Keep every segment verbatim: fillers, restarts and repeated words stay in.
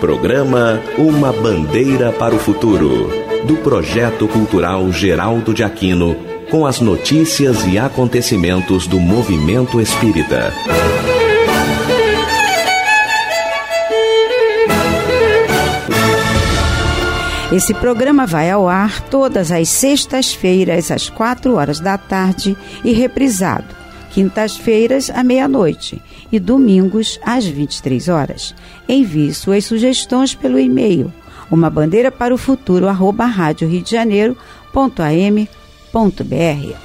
Programa Uma Bandeira para o Futuro, do Projeto Cultural Geraldo de Aquino, com as notícias e acontecimentos do movimento espírita. Esse programa vai ao ar todas as sextas-feiras, às quatro horas da tarde, e reprisado quintas-feiras, à meia-noite, e domingos, às vinte e três horas. Envie suas sugestões pelo e-mail uma bandeira para o futuro arroba rádio rio de janeiro ponto a m ponto b r.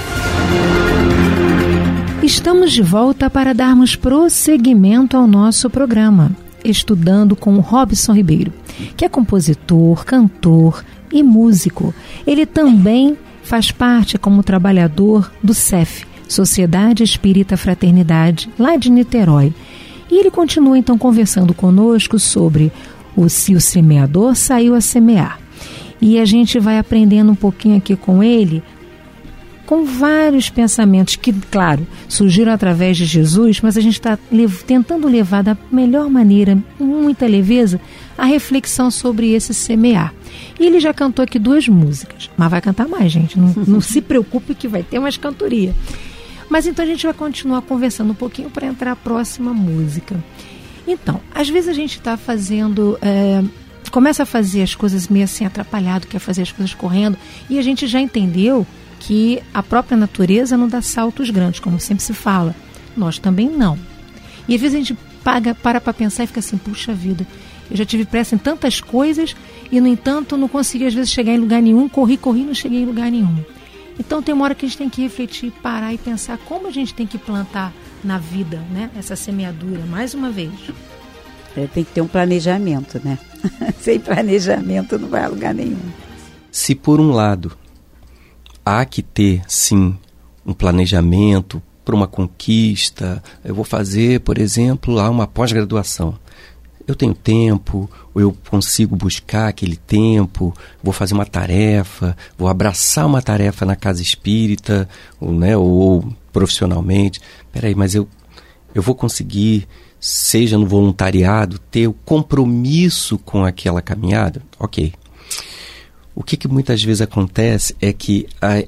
Estamos de volta para darmos prosseguimento ao nosso programa, estudando com o Robson Ribeiro, que é compositor, cantor e músico. Ele também faz parte como trabalhador do C E F, Sociedade Espírita Fraternidade, lá de Niterói. E ele continua então conversando conosco sobre o se o semeador saiu a semear. E a gente vai aprendendo um pouquinho aqui com ele, com vários pensamentos que, claro, surgiram através de Jesus, mas a gente está lev- tentando levar da melhor maneira, com muita leveza, a reflexão sobre esse semear. E ele já cantou aqui duas músicas, mas vai cantar mais, gente. Não, não se preocupe que vai ter mais cantoria. Mas então a gente vai continuar conversando um pouquinho para entrar a próxima música. Então, às vezes a gente está fazendo... É, começa a fazer as coisas meio assim atrapalhado, quer fazer as coisas correndo, e a gente já entendeu que a própria natureza não dá saltos grandes, como sempre se fala. Nós também não. E às vezes a gente paga, para para pensar e fica assim, puxa vida, eu já tive pressa em tantas coisas e, no entanto, não consegui às vezes chegar em lugar nenhum, corri, corri e não cheguei em lugar nenhum. Então tem uma hora que a gente tem que refletir, parar e pensar como a gente tem que plantar na vida, né? Essa semeadura, mais uma vez. É, tem que ter um planejamento, né? Sem planejamento não vai a lugar nenhum. Se por um lado há que ter, sim, um planejamento para uma conquista, eu vou fazer, por exemplo, lá uma pós-graduação. Eu tenho tempo, ou eu consigo buscar aquele tempo, vou fazer uma tarefa, vou abraçar uma tarefa na casa espírita, ou, né, ou, ou profissionalmente. Peraí, mas eu, eu vou conseguir, seja no voluntariado, ter o compromisso com aquela caminhada? Ok. O que, que muitas vezes acontece é que, a,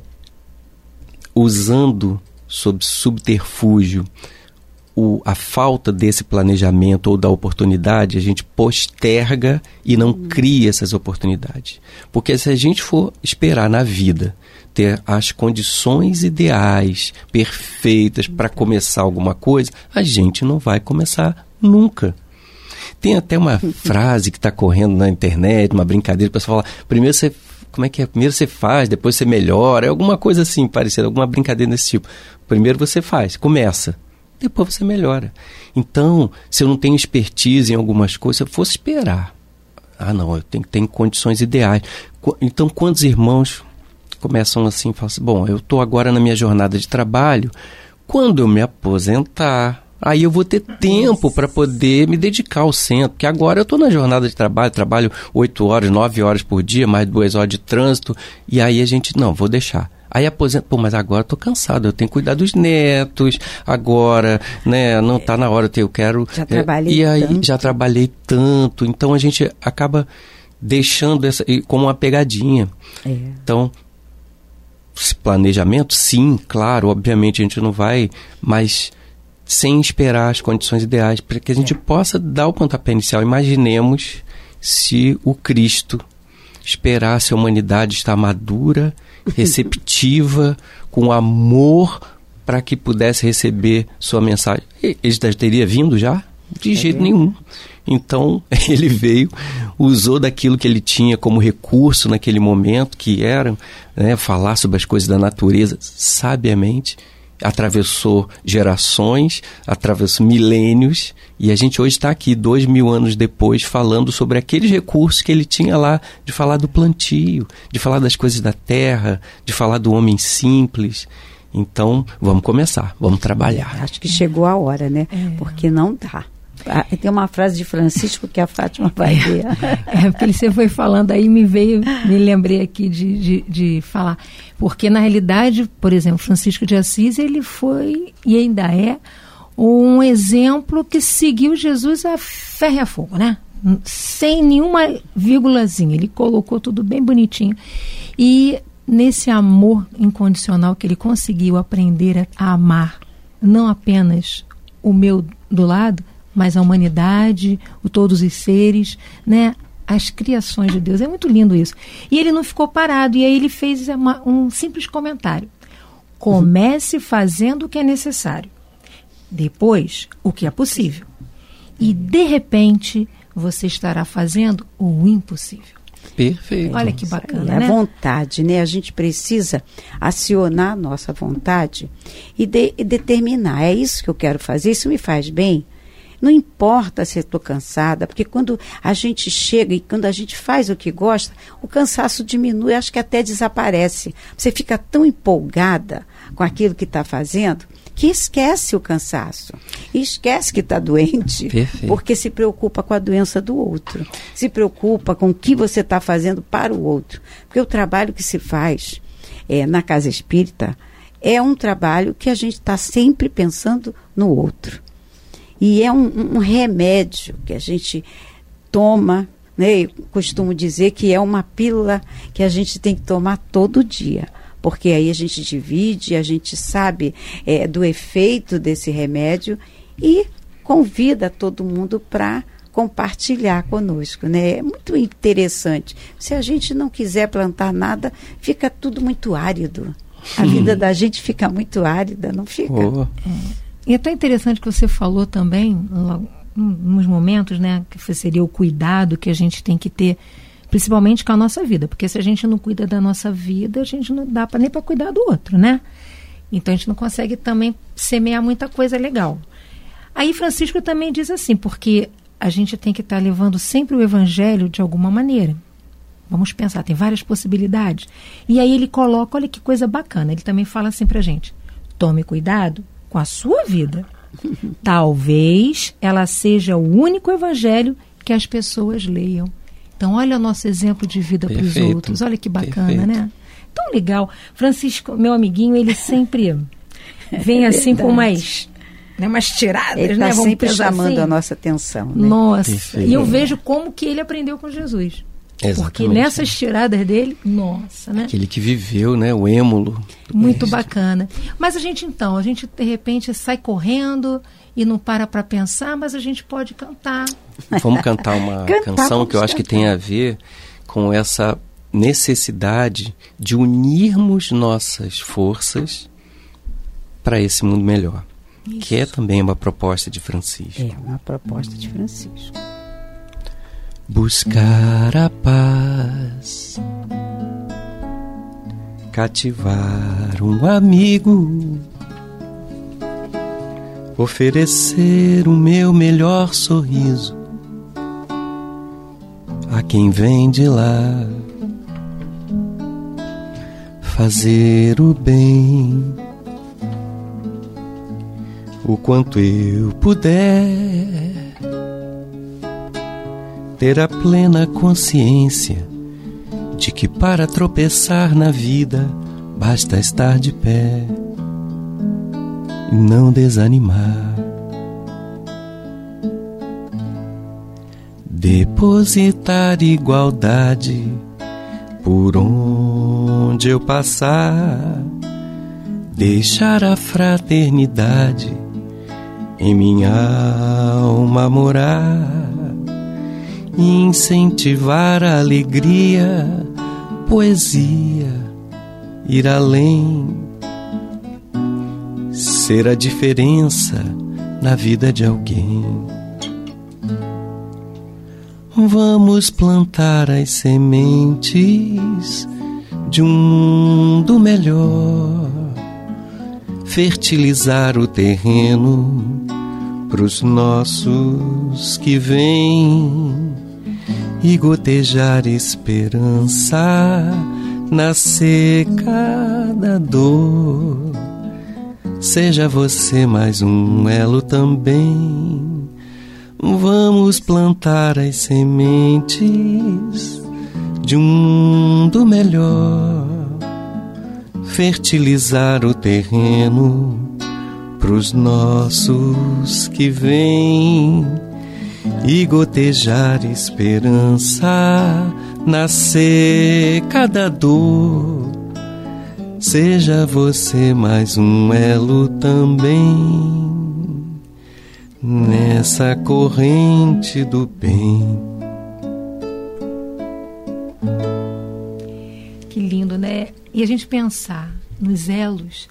usando sob subterfúgio o, a falta desse planejamento ou da oportunidade, a gente posterga e não hum. cria essas oportunidades. Porque se a gente for esperar na vida ter as condições ideais, perfeitas para começar alguma coisa, a gente não vai começar nunca. Tem até uma frase que está correndo na internet, uma brincadeira, o pessoal fala, primeiro você, como é que é? Primeiro você faz, depois você melhora, alguma coisa assim parecida, alguma brincadeira desse tipo. Primeiro você faz, começa, depois você melhora. Então, se eu não tenho expertise em algumas coisas, se eu fosse esperar, ah não, eu tenho que ter condições ideais. Então, quantos irmãos começam assim, falam assim, bom, eu estou agora na minha jornada de trabalho, quando eu me aposentar, aí eu vou ter tempo para poder me dedicar ao centro, porque agora eu estou na jornada de trabalho, trabalho oito horas, nove horas por dia, mais duas horas de trânsito, e aí a gente, não, vou deixar. Aí aposenta, pô, mas agora eu estou cansado, eu tenho que cuidar dos netos, agora, né, não está na hora, eu quero... Já trabalhei é, E aí, tanto. já trabalhei tanto, então a gente acaba deixando essa, como uma pegadinha. É. Então, planejamento, sim, claro, obviamente a gente não vai, mas sem esperar as condições ideais, para que a gente é. possa dar o pontapé inicial. Imaginemos se o Cristo esperasse a humanidade estar madura, receptiva, com amor, para que pudesse receber sua mensagem. Ele já teria vindo já? De é jeito bem. nenhum. Então, ele veio, usou daquilo que ele tinha como recurso naquele momento, que era, né, falar sobre as coisas da natureza sabiamente, atravessou gerações, atravessou milênios, e a gente hoje está aqui, dois mil anos depois, falando sobre aqueles recursos que ele tinha lá, de falar do plantio, de falar das coisas da terra, de falar do homem simples. Então, vamos começar, vamos trabalhar. Acho que chegou a hora, né? É. Porque não dá. Ah, tem uma frase de Francisco que a Fátima vai ver. É, porque você foi falando aí, me veio, me lembrei aqui de, de, de falar. Porque, na realidade, por exemplo, Francisco de Assis, ele foi e ainda é um exemplo que seguiu Jesus a ferro e a fogo, né? sem nenhuma vírgulazinha. Ele colocou tudo bem bonitinho. E nesse amor incondicional que ele conseguiu aprender a amar, não apenas o meu do lado, mas a humanidade, o todos os seres, né? As criações de Deus. É muito lindo isso. E ele não ficou parado. E aí ele fez uma, um simples comentário. Comece fazendo o que é necessário. Depois, o que é possível. E, de repente, você estará fazendo o impossível. Perfeito. Olha que bacana, é, né? A vontade, né? A gente precisa acionar a nossa vontade e, de, e determinar. É isso que eu quero fazer, isso me faz bem. Não importa se eu estou cansada, porque quando a gente chega e quando a gente faz o que gosta, o cansaço diminui, acho que até desaparece. Você fica tão empolgada com aquilo que está fazendo que esquece o cansaço. E esquece que está doente. Perfeito. Porque se preocupa com a doença do outro. Se preocupa com o que você está fazendo para o outro. Porque o trabalho que se faz é, na casa espírita é um trabalho que a gente está sempre pensando no outro. E é um, um remédio que a gente toma, né? Eu costumo dizer que é uma pílula que a gente tem que tomar todo dia. Porque aí a gente divide, a gente sabe é, do efeito desse remédio e convida todo mundo para compartilhar conosco, né? É muito interessante. Se a gente não quiser plantar nada, fica tudo muito árido. A vida da gente fica muito árida, não fica? Oh. É. E é tão interessante que você falou também, nos momentos, né, que seria o cuidado que a gente tem que ter, principalmente com a nossa vida, porque se a gente não cuida da nossa vida, a gente não dá pra, nem para cuidar do outro, né? Então a gente não consegue também semear muita coisa legal. Aí Francisco também diz assim, porque a gente tem que estar tá levando sempre o evangelho de alguma maneira. Vamos pensar, tem várias possibilidades. E aí ele coloca, olha que coisa bacana, ele também fala assim pra gente, tome cuidado com a sua vida. Talvez ela seja o único evangelho que as pessoas leiam. Então, olha o nosso exemplo de vida para os outros. Olha que bacana, perfeito, né? Tão legal. Francisco, meu amiguinho, ele sempre vem assim com umas, né, umas tiradas. Ele está, né? sempre chamando assim. a nossa atenção. Né? Nossa, perfeito. E eu vejo como que ele aprendeu com Jesus. Exatamente. Porque nessas tiradas dele, nossa, né? Aquele que viveu, né? O êmulo. Muito bacana. Mas a gente, então, a gente, de repente, sai correndo e não para para pensar, mas a gente pode cantar. Vamos cantar uma cantar, canção que eu acho cantar. que tem a ver com essa necessidade de unirmos nossas forças para esse mundo melhor. Isso. Que é também uma proposta de Francisco. É uma proposta de Francisco. Buscar a paz, cativar um amigo, oferecer o meu melhor sorriso a quem vem de lá, fazer o bem o quanto eu puder, ter a plena consciência de que para tropeçar na vida basta estar de pé e não desanimar. Depositar igualdade por onde eu passar, deixar a fraternidade em minha alma morar, incentivar a alegria, poesia, ir além, ser a diferença na vida de alguém. Vamos plantar as sementes de um mundo melhor, fertilizar o terreno pros nossos que vêm e gotejar esperança na seca da dor. Seja você mais um elo também. Vamos plantar as sementes de um mundo melhor, fertilizar o terreno pros nossos que vêm e gotejar esperança, nascer cada dor. Seja você mais um elo também nessa corrente do bem. Que lindo, né? E a gente pensar nos elos,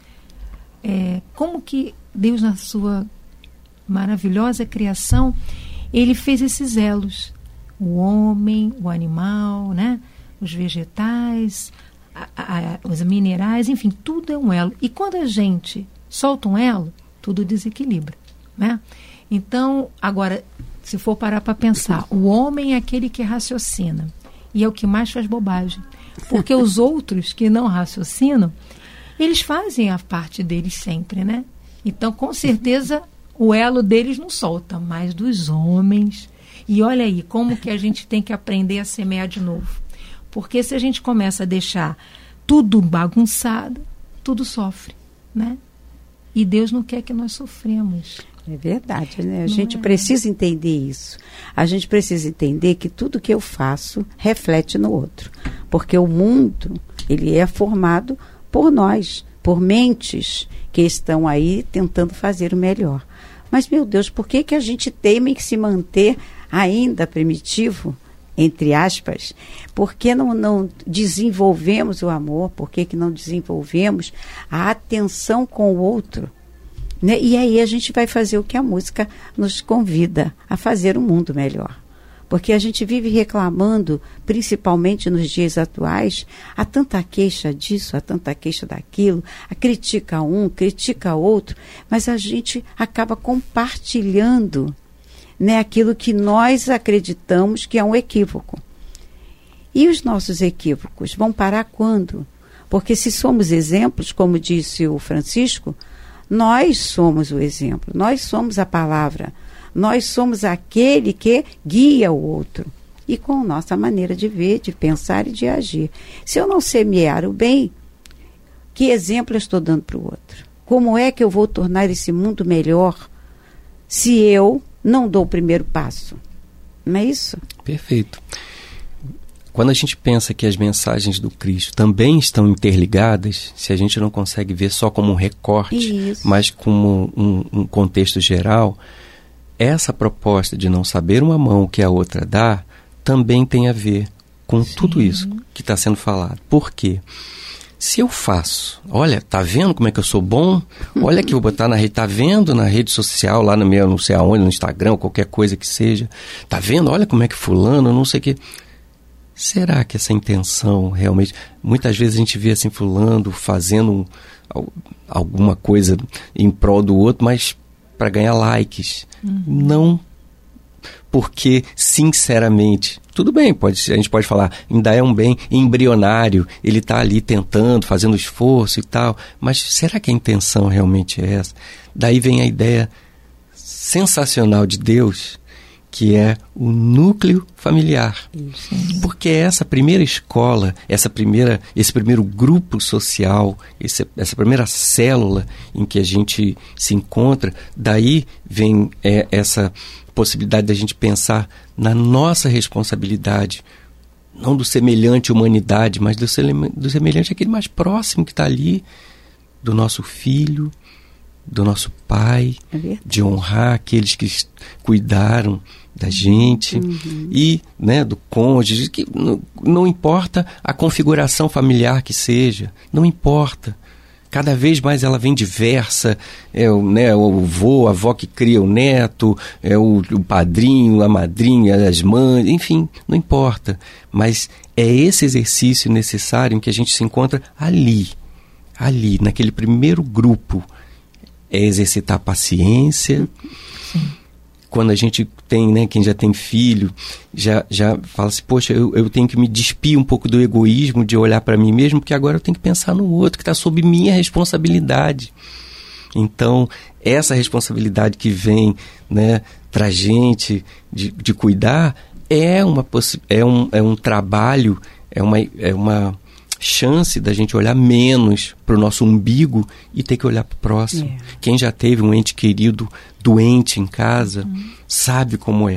é, como que Deus, na sua maravilhosa criação, ele fez esses elos. O homem, o animal, né? Os vegetais, a, a, os minerais, enfim, tudo é um elo. E quando a gente solta um elo, tudo desequilibra, né? Então, agora, se for parar para pensar, o homem é aquele que raciocina e é o que mais faz bobagem. Porque os outros que não raciocinam, eles fazem a parte deles sempre, né? Então, com certeza, o elo deles não solta, mas dos homens. E olha aí, como que a gente tem que aprender a semear de novo. Porque se a gente começa a deixar tudo bagunçado, tudo sofre, né? E Deus não quer que nós sofremos. É verdade, né? A Não gente é. precisa entender isso. A gente precisa entender que tudo que eu faço reflete no outro. Porque o mundo, ele é formado por nós, por mentes que estão aí tentando fazer o melhor. Mas, meu Deus, por que que a gente teme que se manter ainda primitivo, entre aspas? Por que não, não desenvolvemos o amor? Por que que não desenvolvemos a atenção com o outro? Né? E aí a gente vai fazer o que a música nos convida a fazer um mundo melhor. Porque a gente vive reclamando, principalmente nos dias atuais, há tanta queixa disso, há tanta queixa daquilo, a critica um, critica outro, mas a gente acaba compartilhando, né, aquilo que nós acreditamos que é um equívoco. E os nossos equívocos vão parar quando? Porque se somos exemplos, como disse o Francisco, nós somos o exemplo, nós somos a palavra, nós somos aquele que guia o outro. E com nossa maneira de ver, de pensar e de agir. Se eu não semear o bem, que exemplo eu estou dando para o outro? Como é que eu vou tornar esse mundo melhor se eu não dou o primeiro passo? Não é isso? Perfeito. Quando a gente pensa que as mensagens do Cristo também estão interligadas, se a gente não consegue ver só como um recorte, Isso. mas como um, um contexto geral, essa proposta de não saber uma mão o que a outra dá, também tem a ver com Sim. tudo isso que está sendo falado. Por quê? Se eu faço, olha, tá vendo como é que eu sou bom? Olha que eu vou botar na rede, tá vendo na rede social, lá no meu, não sei aonde, no Instagram, qualquer coisa que seja, tá vendo? Olha como é que fulano, não sei o que... Será que essa intenção realmente... Muitas vezes a gente vê assim, fulano fazendo um, alguma coisa em prol do outro, mas para ganhar likes. Uhum. Não porque, sinceramente... Tudo bem, pode, a gente pode falar, ainda é um bem embrionário, ele está ali tentando, fazendo esforço e tal, mas será que a intenção realmente é essa? Daí vem a ideia sensacional de Deus, que é o núcleo familiar. Isso. Porque essa primeira escola, essa primeira, esse primeiro grupo social, esse, essa primeira célula em que a gente se encontra, daí vem é, essa possibilidade da gente pensar na nossa responsabilidade, não do semelhante humanidade, mas do, do semelhante aquele mais próximo que está ali, do nosso filho, do nosso pai, é de honrar aqueles que cuidaram da gente, uhum. e né, do cônjuge, que não, não importa a configuração familiar que seja, não importa. Cada vez mais ela vem diversa, é o, né, o avô, a avó que cria o neto, é o, o padrinho, a madrinha, as mães, enfim, não importa. Mas é esse exercício necessário em que a gente se encontra ali, ali, naquele primeiro grupo. É exercitar a paciência. Sim. Quando a gente tem, né, quem já tem filho, já, já fala assim, poxa, eu, eu tenho que me despir um pouco do egoísmo de olhar para mim mesmo, porque agora eu tenho que pensar no outro, que está sob minha responsabilidade. Então, essa responsabilidade que vem, né, para a gente de, de cuidar é, uma possi- é, um, é um trabalho, é uma... É uma chance da gente olhar menos para o nosso umbigo e ter que olhar para o próximo. É. Quem já teve um ente querido doente em casa, uhum. sabe como é.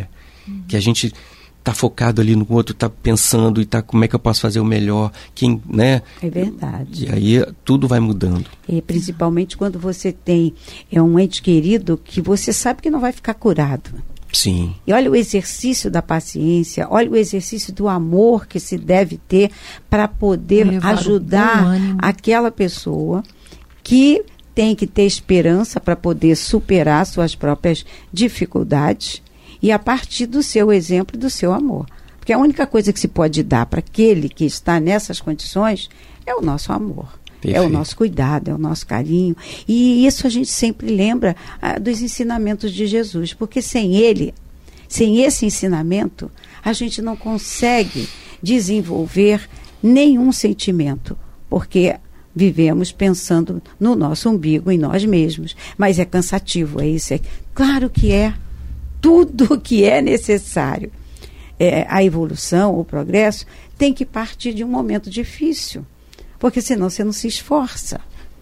Uhum. Que a gente está focado ali no outro, está pensando e tá como é que eu posso fazer o melhor, quem, né? É verdade. E aí tudo vai mudando. E principalmente quando você tem é um ente querido que você sabe que não vai ficar curado. Sim. E olha o exercício da paciência, olha o exercício do amor que se deve ter para poder ajudar aquela pessoa que tem que ter esperança para poder superar suas próprias dificuldades e a partir do seu exemplo e do seu amor. Porque a única coisa que se pode dar para aquele que está nessas condições é o nosso amor. Perfeito. É o nosso cuidado, é o nosso carinho. E isso a gente sempre lembra ah, dos ensinamentos de Jesus. Porque sem ele, sem esse ensinamento, a gente não consegue desenvolver nenhum sentimento. Porque vivemos pensando no nosso umbigo, em nós mesmos. Mas é cansativo, é isso. É, claro que é. Tudo que é necessário. É, a evolução, o progresso, tem que partir de um momento difícil. Porque senão você não se esforça.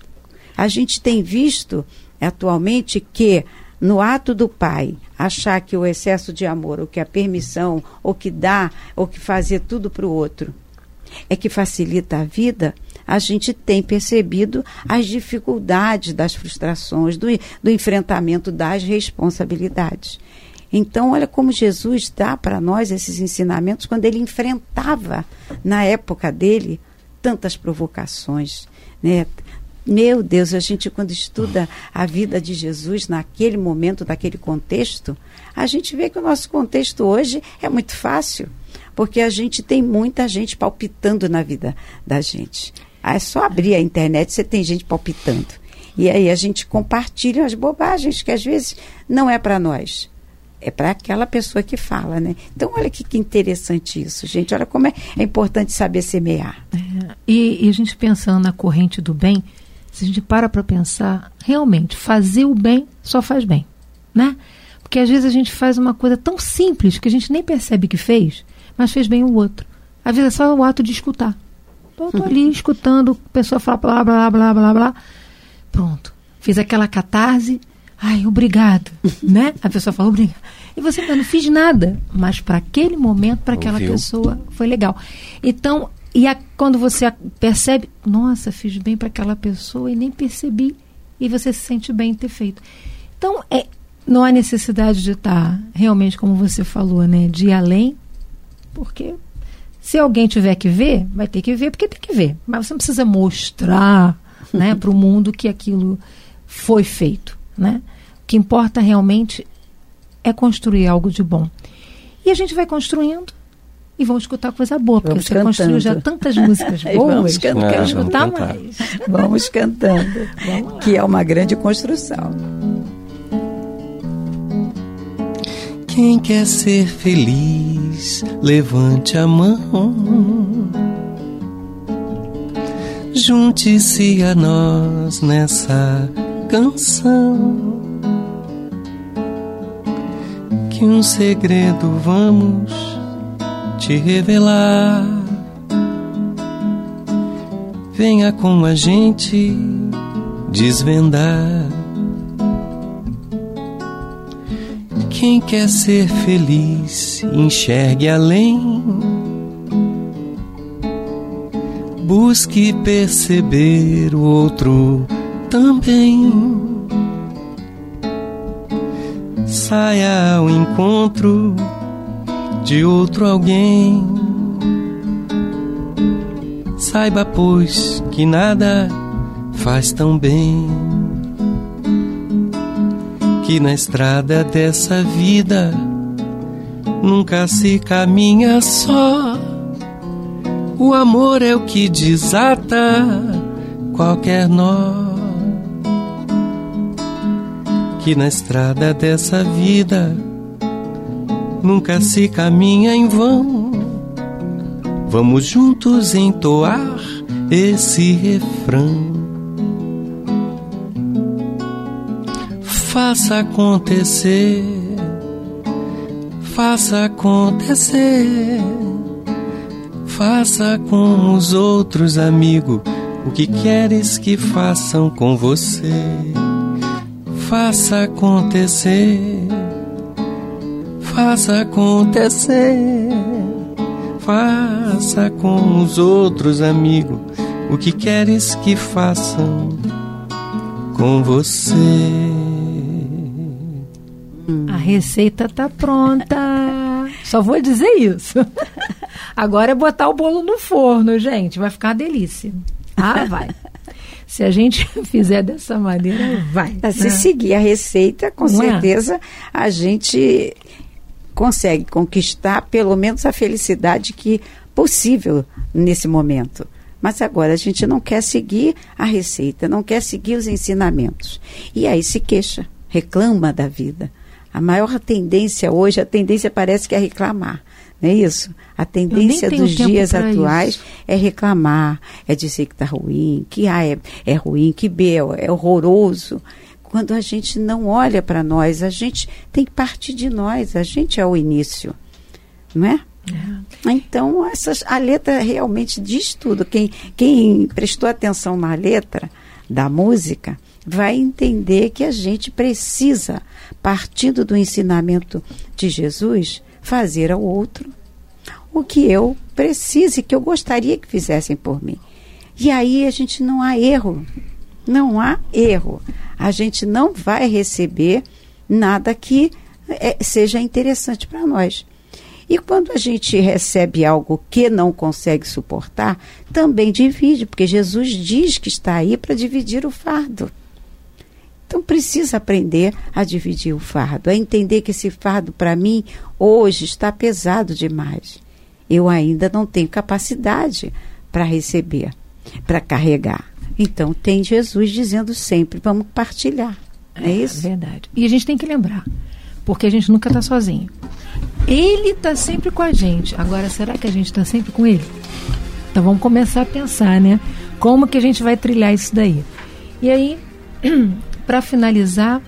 A gente tem visto atualmente que no ato do pai achar que o excesso de amor, ou que a permissão, ou que dá, ou que fazer tudo para o outro, é que facilita a vida, a gente tem percebido as dificuldades das frustrações, do, do enfrentamento das responsabilidades. Então, olha como Jesus dá para nós esses ensinamentos quando ele enfrentava, na época dele, tantas provocações, né? Meu Deus, a gente quando estuda a vida de Jesus naquele momento, naquele contexto, a gente vê que o nosso contexto hoje é muito fácil, porque a gente tem muita gente palpitando na vida da gente. É só abrir a internet, você tem gente palpitando. E aí a gente compartilha as bobagens que às vezes não é para nós. É para aquela pessoa que fala, né? Então, olha que, que interessante isso, gente. Olha como é, é importante saber semear. É, e, e a gente pensando na corrente do bem, se a gente para para pensar, realmente, fazer o bem só faz bem, né? Porque às vezes a gente faz uma coisa tão simples que a gente nem percebe que fez, mas fez bem o outro. Às vezes é só o ato de escutar. Eu tô ali escutando, a pessoa fala blá, blá, blá, blá, blá. Pronto. Fiz aquela catarse. Ai, obrigado, né? A pessoa fala, obrigado. E você, eu não fiz nada, mas para aquele momento, para aquela Ouviu? pessoa, foi legal. Então, e a, quando você percebe, nossa, fiz bem para aquela pessoa e nem percebi, e você se sente bem em ter feito. Então, é, não há necessidade de estar, realmente, como você falou, né? De ir além, porque se alguém tiver que ver, vai ter que ver, porque tem que ver. Mas você não precisa mostrar, né, para o mundo que aquilo foi feito. Né? O que importa realmente é construir algo de bom. E a gente vai construindo e vamos escutar coisa boa, porque vamos você cantando. Construiu já tantas músicas boas. Vamos cantando. Quero É, escutar vamos mais. Vamos cantando, que é uma grande construção. Quem quer ser feliz, levante a mão. Junte-se a nós nessa canção, que um segredo vamos te revelar. Venha com a gente desvendar. Quem quer ser feliz, enxergue além. Busque perceber o outro também. Saia ao encontro de outro alguém. Saiba, pois, que nada faz tão bem, que na estrada dessa vida nunca se caminha só. O amor é o que desata qualquer nó, que na estrada dessa vida nunca se caminha em vão. Vamos juntos entoar esse refrão. Faça acontecer, faça acontecer. Faça com os outros, amigo, o que queres que façam com você. Faça acontecer, faça acontecer. Faça com os outros, amigo, o que queres que façam com você. A receita tá pronta. Só vou dizer isso. Agora é botar o bolo no forno, gente. Vai ficar uma delícia. Ah, vai. Se a gente fizer dessa maneira, vai. Se né? seguir a receita, com Não certeza é? a gente consegue conquistar pelo menos a felicidade que possível nesse momento. Mas agora a gente não quer seguir a receita, não quer seguir os ensinamentos. E aí se queixa, reclama da vida. A maior tendência hoje, a tendência parece que é reclamar, não é isso? A tendência dos dias atuais isso. é reclamar, é dizer que está ruim, que A é, é ruim, que B é, é horroroso. Quando a gente não olha para nós, a gente tem que partir de nós, a gente é o início, não é? É. Então, essas, a letra realmente diz tudo. Quem, quem prestou atenção na letra da música vai entender que a gente precisa, partindo do ensinamento de Jesus, fazer ao outro o que eu preciso e que eu gostaria que fizessem por mim. E aí a gente não há erro, não há erro. A gente não vai receber nada que é, seja interessante para nós. E quando a gente recebe algo que não consegue suportar, também divide, porque Jesus diz que está aí para dividir o fardo. Então precisa aprender a dividir o fardo, a entender que esse fardo para mim hoje está pesado demais. Eu ainda não tenho capacidade para receber, para carregar. Então tem Jesus dizendo sempre, vamos partilhar. Não é isso? É verdade. E a gente tem que lembrar, porque a gente nunca está sozinho. Ele está sempre com a gente. Agora, será que a gente está sempre com ele? Então vamos começar a pensar, né? Como que a gente vai trilhar isso daí? E aí, para finalizar,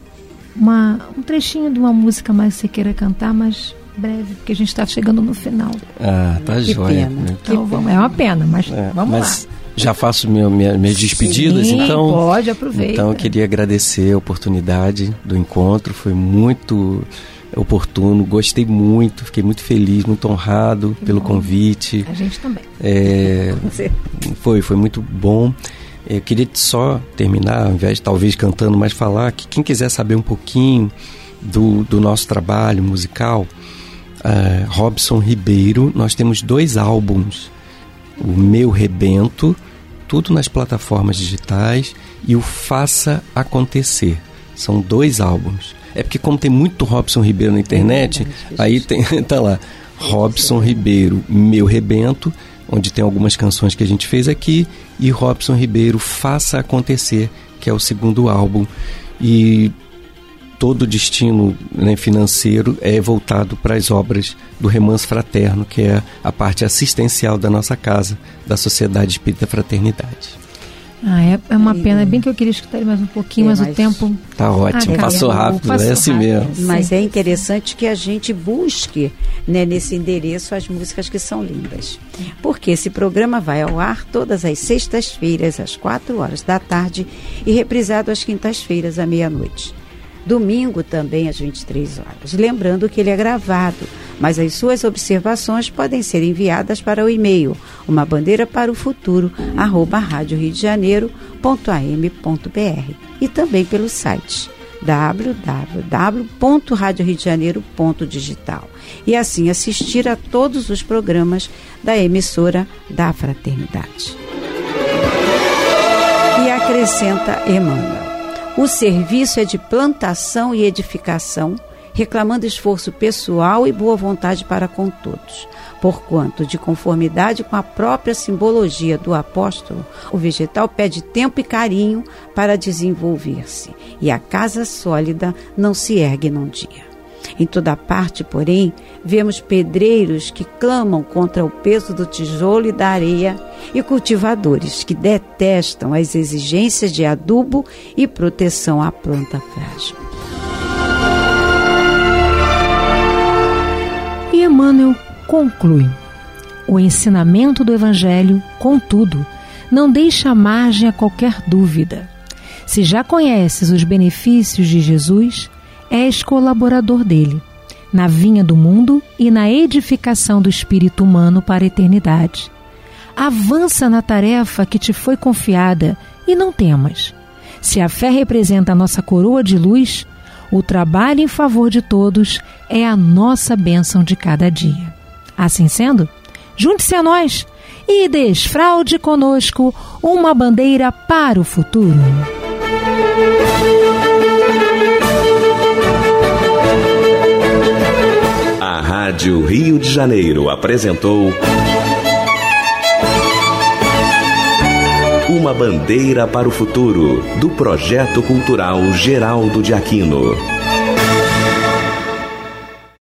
uma, um trechinho de uma música mais que você queira cantar, mas breve, porque a gente está chegando no final. Ah, tá que jóia. Pena. Então, vamos, é uma pena, mas é, vamos mas lá. Já faço meu, minha, minhas despedidas, Sim, então. Pode, aproveita. Então eu queria agradecer a oportunidade do encontro, foi muito oportuno, gostei muito, fiquei muito feliz, muito honrado que pelo bom. convite. A gente também. É, foi, foi muito bom. Eu queria só terminar, ao invés de talvez cantando, mas falar que quem quiser saber um pouquinho do, do nosso trabalho musical, uh, Robson Ribeiro, nós temos dois álbuns, o Meu Rebento, tudo nas plataformas digitais, e o Faça Acontecer. São dois álbuns. É porque como tem muito Robson Ribeiro na internet, é, aí tem, tá lá, Robson Ribeiro, Meu Rebento, onde tem algumas canções que a gente fez aqui, e Robson Ribeiro, Faça Acontecer, que é o segundo álbum. E todo o destino, né, financeiro é voltado para as obras do Remanso Fraterno, que é a parte assistencial da nossa casa, da Sociedade Espírita Fraternidade. Ah, é, é uma pena, é bem que eu queria escutar mais um pouquinho, é, mas, mas o tempo... Tá ótimo, acabou. Passou rápido, passou é assim rápido. mesmo. Mas é interessante que a gente busque, né, nesse endereço as músicas que são lindas. Porque esse programa vai ao ar todas as sextas-feiras, às quatro horas da tarde, e reprisado às quintas-feiras, à meia-noite. Domingo também às vinte e três horas. Lembrando que ele é gravado, mas as suas observações podem ser enviadas para o e-mail uma bandeira para o futuro arroba rádio rio de janeiro ponto a m ponto b r e também pelo site w w w ponto rádio rio de janeiro ponto digital e assim assistir a todos os programas da emissora da Fraternidade. E acrescenta Emmanuel: o serviço é de plantação e edificação, reclamando esforço pessoal e boa vontade para com todos. Porquanto, de conformidade com a própria simbologia do apóstolo, o vegetal pede tempo e carinho para desenvolver-se, e a casa sólida não se ergue num dia. Em toda parte, porém, vemos pedreiros que clamam contra o peso do tijolo e da areia e cultivadores que detestam as exigências de adubo e proteção à planta frágil. E Emmanuel conclui: o ensinamento do Evangelho, contudo, não deixa margem a qualquer dúvida. Se já conheces os benefícios de Jesus, és colaborador dele. na vinha do mundo e na edificação do espírito humano para a eternidade. Avança na tarefa que te foi confiada e não temas. Se a fé representa a nossa coroa de luz, o trabalho em favor de todos é a nossa bênção de cada dia. Assim sendo, junte-se a nós e desfraude conosco uma bandeira para o futuro. A Rádio Rio de Janeiro apresentou Uma Bandeira para o Futuro, do Projeto Cultural Geraldo de Aquino.